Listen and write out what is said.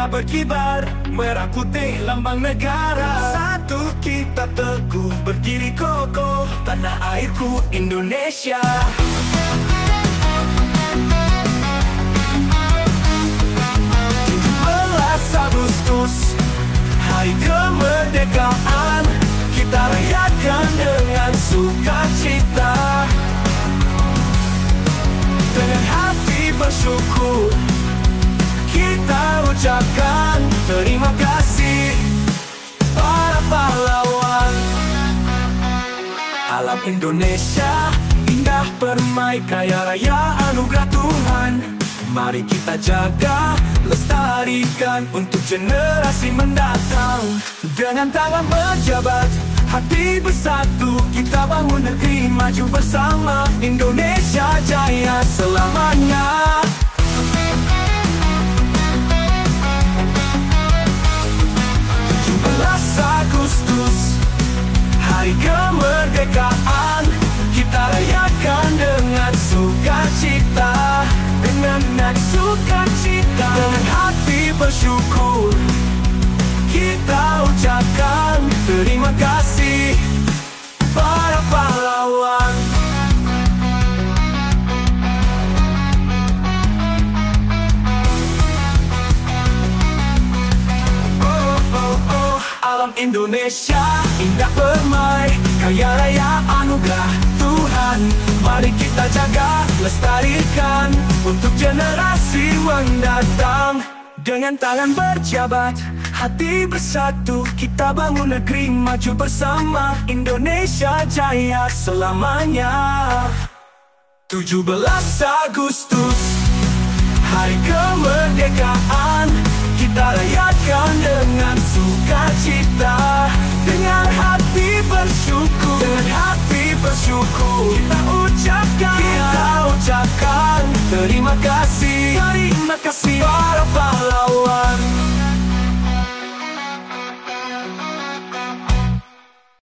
bendera berkibar, merah putih lambang negara. Satu kita teguh berdiri kokoh, tanah airku Indonesia. 17 Agustus, hari kemerdekaan, kita rayakan dengan sukacita. Dengan hati bersyukur, kita ucapkan terima kasih para pahlawan. Alam Indonesia indah, permai, kaya raya anugerah Tuhan. Mari kita jaga, lestarikan untuk generasi mendatang. Dengan tangan berjabat, hati bersatu, kita bangun negeri maju bersama. Indonesia jaya selamanya. 17 Agustus, hari kemerdekaan, kita rayakan dengan sukacita. Dengan sukacita, dengan hati bersyukur, kita ucapkan terima kasih para pahlawan. Alam Indonesia indah, permai, kaya raya anugerah Tuhan. Mari kita jaga, lestarikan untuk generasi mendatang. Dengan tangan berjabat, hati bersatu, kita bangun negeri maju bersama. Indonesia jaya selamanya. 17 Agustus, hari kemerdekaan,